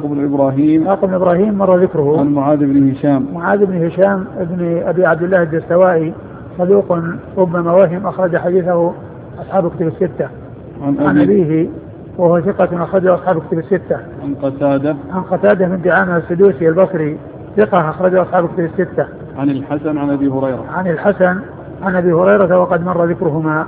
بن إبراهيم مر ذكره. عن معاذ بن هشام ابن أبي عبد الله الدستوائي صدوق ربما وهم، أخرج حديثه أصحاب كتب الستة. عن أبيه وهو ثقة أخرجه أصحاب كتب الستة. عن قتادة من دعامة السدوسي البصري ثقة أخرجه أصحاب كتب الستة. عن الحسن عن أبي هريرة وقد مر ذكرهما.